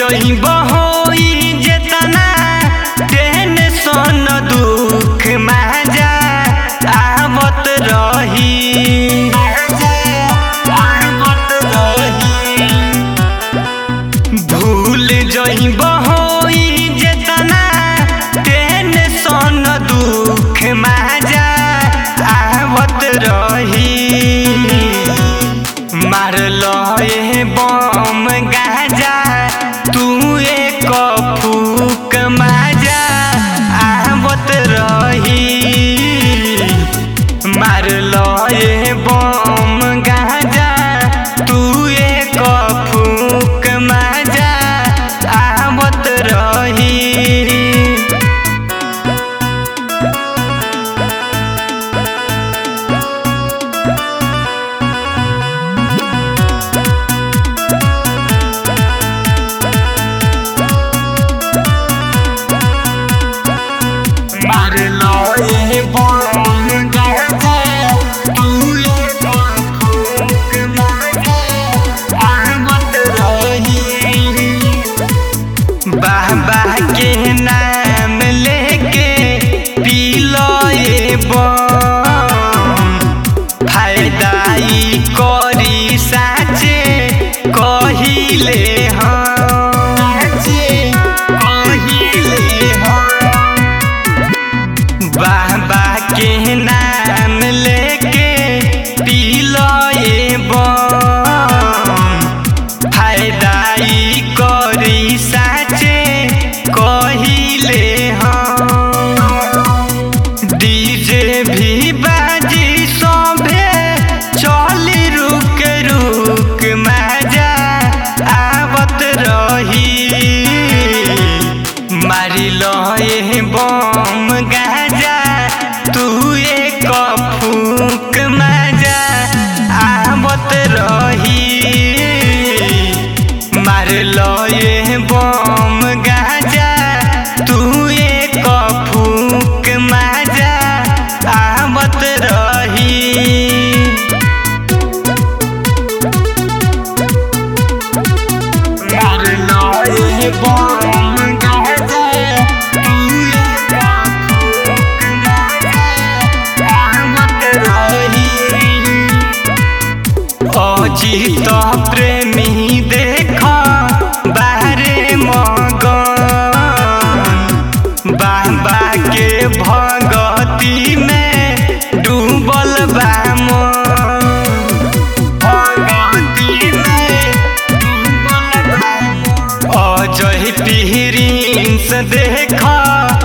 जइबो होई जेतना टेंशन दुख मजा आवत रही भूल जइबो होई जेतना टेंशन दुख मजा आवत रही मारलो ए बम गाजा तू एक फूक मजा आवत रही मारलो ए बम गाजा तू एक फूक मजा आवत रही मारलो ए बम गाजा तू एक फूक मजा आवत रही बाबा के नाम लेके पी लो ए बम फायदा ई करी साचे कहिले बाबा के नाम लेके पी लो ए बम फायदा ई करी साचे कहिले डीजे भी बाजी सभे चली रुक रुक मजा आवत रही मारी लो ए बम गाजा तू एक फूक मजा आवत रही मार लो ए बम गाजा तू एक फूक मजा आवत रही मार लो ए बम गाजा तू एक फूक मजा आवत रही अजित प्रेमी देख बाहरे मगन बाबा के भगती में डूबल बा भगती में डूबल बा अजय प्रिंस देख